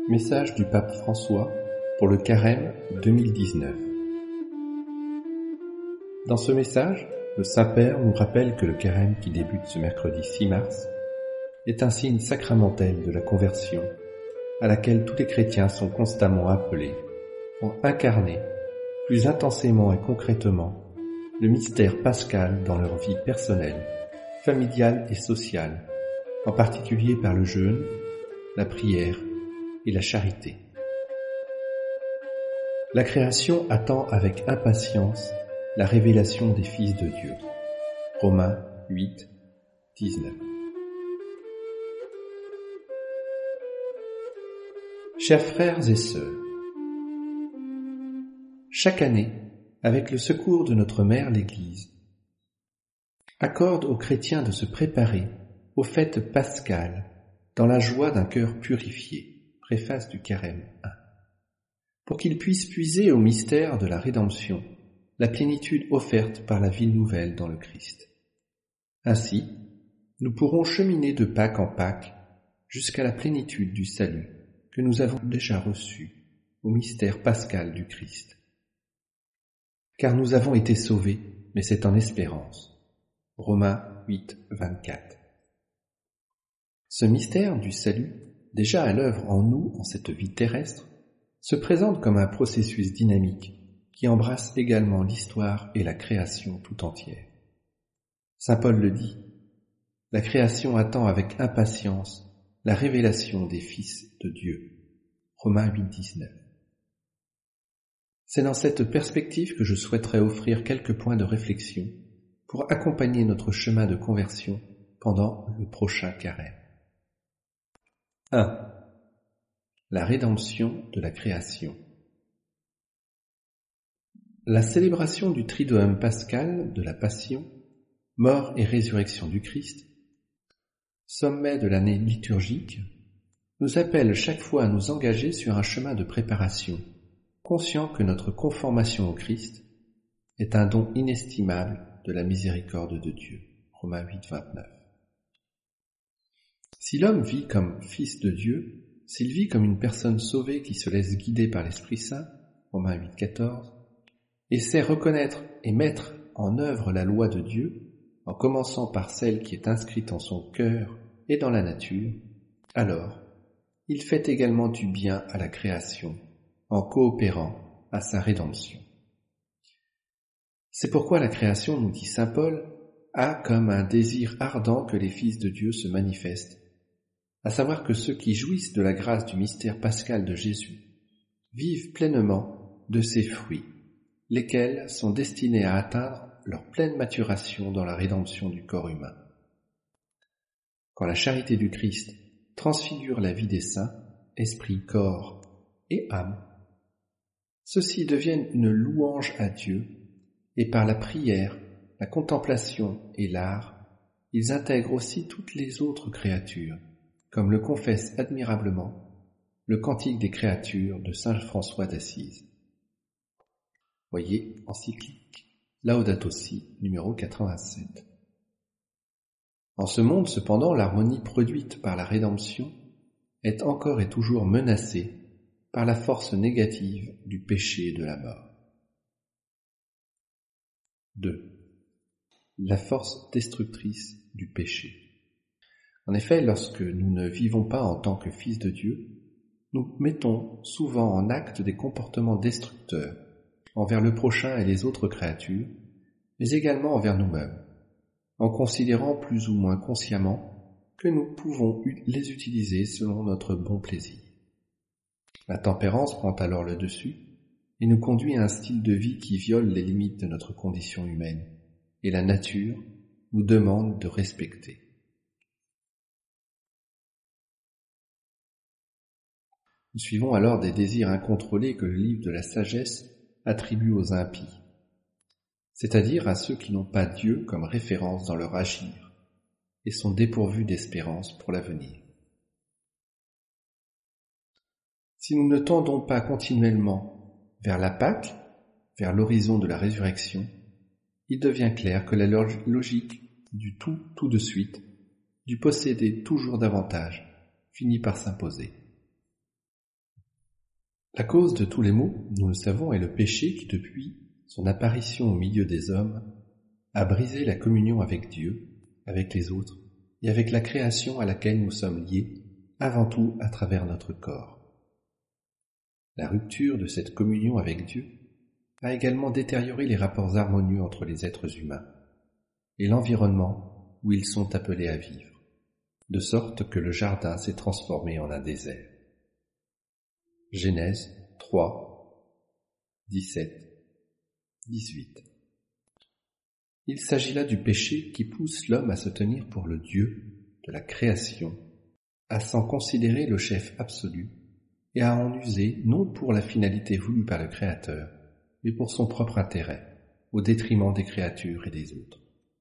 Message du pape François pour le Carême 2019. Dans ce message, le Saint-Père nous rappelle que le Carême qui débute ce mercredi 6 mars est un signe sacramentel de la conversion à laquelle tous les chrétiens sont constamment appelés pour incarner plus intensément et concrètement le mystère pascal dans leur vie personnelle, familiale et sociale, en particulier par le jeûne, la prière et la charité. La création attend avec impatience la révélation des fils de Dieu. Romains 8, 19. Chers frères et sœurs, chaque année, avec le secours de notre Mère l'Église, accorde aux chrétiens de se préparer aux fêtes pascales dans la joie d'un cœur purifié. Préface du Carême 1. Pour qu'ils puissent puiser au mystère de la rédemption la plénitude offerte par la vie nouvelle dans le Christ. Ainsi, nous pourrons cheminer de Pâques en Pâques jusqu'à la plénitude du salut que nous avons déjà reçu au mystère pascal du Christ. Car nous avons été sauvés, mais c'est en espérance. Romains 8, 24. Ce mystère du salut, déjà à l'œuvre en nous en cette vie terrestre, se présente comme un processus dynamique qui embrasse également l'histoire et la création tout entière. Saint Paul le dit, la création attend avec impatience la révélation des fils de Dieu. Romains 8, 19. C'est dans cette perspective que je souhaiterais offrir quelques points de réflexion pour accompagner notre chemin de conversion pendant le prochain carême. 1. La rédemption de la création. La célébration du Triduum pascal de la Passion, mort et résurrection du Christ, sommet de l'année liturgique, nous appelle chaque fois à nous engager sur un chemin de préparation, conscient que notre conformation au Christ est un don inestimable de la miséricorde de Dieu. Romains 8, 29. Si l'homme vit comme fils de Dieu, s'il vit comme une personne sauvée qui se laisse guider par l'Esprit Saint, Romains 8, 14, et sait reconnaître et mettre en œuvre la loi de Dieu, en commençant par celle qui est inscrite en son cœur et dans la nature, alors il fait également du bien à la création, en coopérant à sa rédemption. C'est pourquoi la création, nous dit saint Paul, a comme un désir ardent que les fils de Dieu se manifestent, à savoir que ceux qui jouissent de la grâce du mystère pascal de Jésus vivent pleinement de ses fruits, lesquels sont destinés à atteindre leur pleine maturation dans la rédemption du corps humain. Quand la charité du Christ transfigure la vie des saints, esprit, corps et âme, ceux-ci deviennent une louange à Dieu, et par la prière, la contemplation et l'art, ils intègrent aussi toutes les autres créatures, comme le confesse admirablement le Cantique des créatures de saint François d'Assise. Voyez encyclique Laudato Si, numéro 87. En ce monde, cependant, l'harmonie produite par la rédemption est encore et toujours menacée par la force négative du péché et de la mort. 2. La force destructrice du péché. En effet, lorsque nous ne vivons pas en tant que fils de Dieu, nous mettons souvent en acte des comportements destructeurs envers le prochain et les autres créatures, mais également envers nous-mêmes, en considérant plus ou moins consciemment que nous pouvons les utiliser selon notre bon plaisir. La tempérance prend alors le dessus et nous conduit à un style de vie qui viole les limites de notre condition humaine, et la nature nous demande de respecter. Nous suivons alors des désirs incontrôlés que le livre de la sagesse attribue aux impies, c'est-à-dire à ceux qui n'ont pas Dieu comme référence dans leur agir et sont dépourvus d'espérance pour l'avenir. Si nous ne tendons pas continuellement vers la Pâque, vers l'horizon de la résurrection, il devient clair que la logique du tout de suite, du posséder toujours davantage, finit par s'imposer. La cause de tous les maux, nous le savons, est le péché qui, depuis son apparition au milieu des hommes, a brisé la communion avec Dieu, avec les autres, et avec la création à laquelle nous sommes liés, avant tout à travers notre corps. La rupture de cette communion avec Dieu a également détérioré les rapports harmonieux entre les êtres humains et l'environnement où ils sont appelés à vivre, de sorte que le jardin s'est transformé en un désert. Genèse 3, 17, 18. Il s'agit là du péché qui pousse l'homme à se tenir pour le Dieu de la création, à s'en considérer le chef absolu et à en user non pour la finalité voulue par le Créateur, mais pour son propre intérêt, au détriment des créatures et des autres.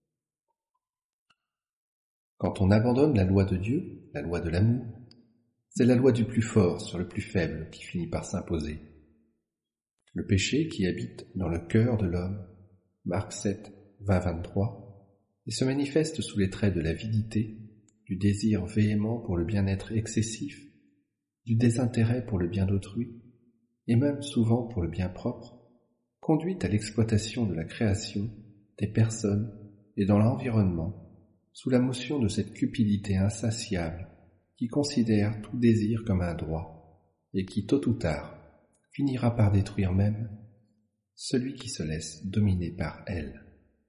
Quand on abandonne la loi de Dieu, la loi de l'amour, c'est la loi du plus fort sur le plus faible qui finit par s'imposer. Le péché qui habite dans le cœur de l'homme, Marc 7, 20-23, et se manifeste sous les traits de l'avidité, du désir véhément pour le bien-être excessif, du désintérêt pour le bien d'autrui, et même souvent pour le bien propre, conduit à l'exploitation de la création, des personnes et dans l'environnement, sous la motion de cette cupidité insatiable qui considère tout désir comme un droit et qui, tôt ou tard, finira par détruire même celui qui se laisse dominer par elle.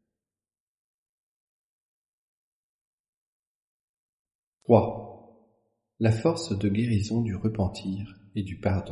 « 3. La force de guérison du repentir et du pardon.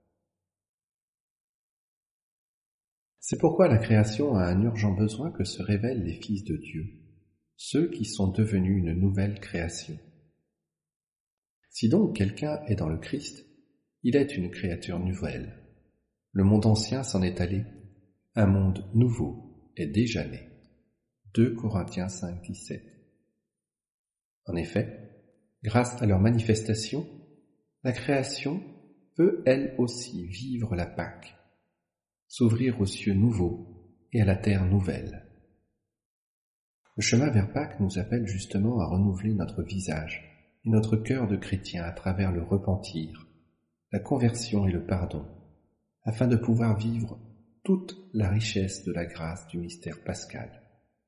C'est pourquoi la création a un urgent besoin que se révèlent les fils de Dieu, ceux qui sont devenus une nouvelle création. Si donc quelqu'un est dans le Christ, il est une créature nouvelle. Le monde ancien s'en est allé, un monde nouveau est déjà né. 2 Corinthiens 5, 17. En effet, grâce à leur manifestation, la création peut elle aussi vivre la Pâque, s'ouvrir aux cieux nouveaux et à la terre nouvelle. Le chemin vers Pâques nous appelle justement à renouveler notre visage et notre cœur de chrétien à travers le repentir, la conversion et le pardon, afin de pouvoir vivre toute la richesse de la grâce du mystère pascal.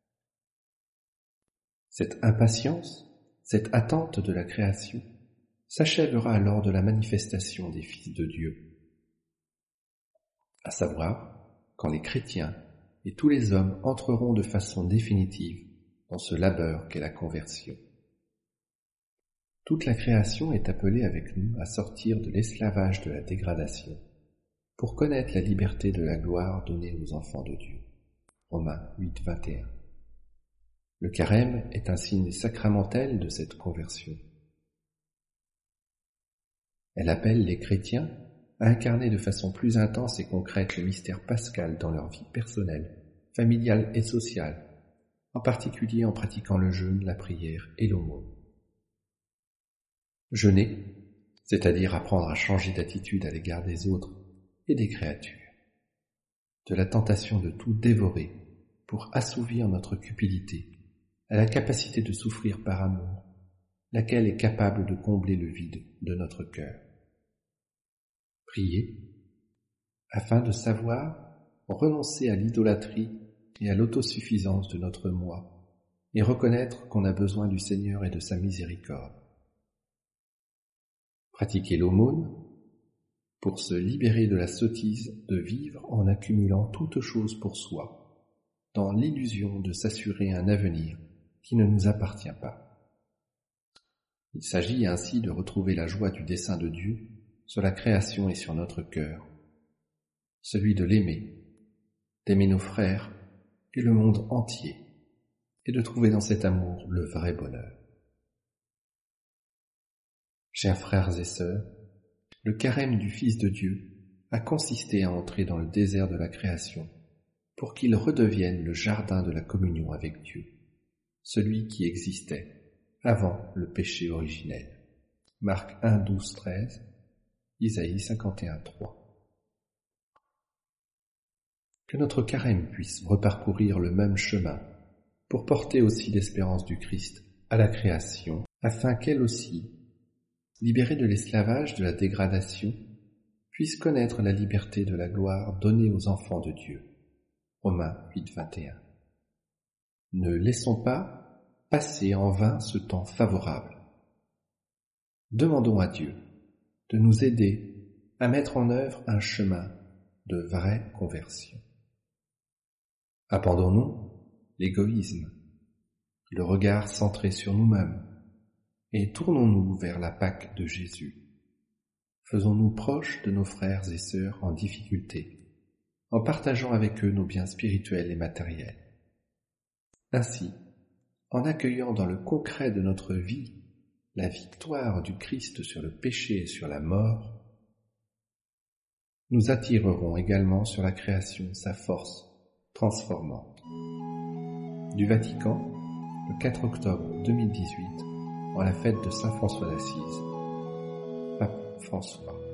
Cette impatience, cette attente de la création, s'achèvera lors de la manifestation des fils de Dieu, à savoir quand les chrétiens et tous les hommes entreront de façon définitive dans ce labeur qu'est la conversion. Toute la création est appelée avec nous à sortir de l'esclavage de la dégradation pour connaître la liberté de la gloire donnée aux enfants de Dieu. Romains 8, 21. Le carême est un signe sacramentel de cette conversion. Elle appelle les chrétiens à incarner de façon plus intense et concrète le mystère pascal dans leur vie personnelle, familiale et sociale, en particulier en pratiquant le jeûne, la prière et l'aumône. Jeûner, c'est-à-dire apprendre à changer d'attitude à l'égard des autres et des créatures, de la tentation de tout dévorer pour assouvir notre cupidité à la capacité de souffrir par amour, laquelle est capable de combler le vide de notre cœur. Prier, afin de savoir renoncer à l'idolâtrie et à l'autosuffisance de notre moi, et reconnaître qu'on a besoin du Seigneur et de sa miséricorde. Pratiquer l'aumône, pour se libérer de la sottise de vivre en accumulant toutes choses pour soi, dans l'illusion de s'assurer un avenir qui ne nous appartient pas. Il s'agit ainsi de retrouver la joie du dessein de Dieu sur la création et sur notre cœur, celui de l'aimer, d'aimer nos frères et le monde entier, et de trouver dans cet amour le vrai bonheur. Chers frères et sœurs, le carême du Fils de Dieu a consisté à entrer dans le désert de la création pour qu'il redevienne le jardin de la communion avec Dieu, celui qui existait avant le péché originel. Marc 1, 12, 13, Isaïe 51, 3. Que notre carême puisse reparcourir le même chemin pour porter aussi l'espérance du Christ à la création, afin qu'elle aussi, libérée de l'esclavage de la dégradation, puissent connaître la liberté de la gloire donnée aux enfants de Dieu. Romains 8, 21. Ne laissons pas passer en vain ce temps favorable. Demandons à Dieu de nous aider à mettre en œuvre un chemin de vraie conversion. Abandonnons l'égoïsme, le regard centré sur nous-mêmes, et tournons-nous vers la Pâque de Jésus. Faisons-nous proches de nos frères et sœurs en difficulté, en partageant avec eux nos biens spirituels et matériels. Ainsi, en accueillant dans le concret de notre vie la victoire du Christ sur le péché et sur la mort, nous attirerons également sur la création sa force transformante. Du Vatican, le 4 octobre 2018, en la fête de Saint François d'Assise, Pape François.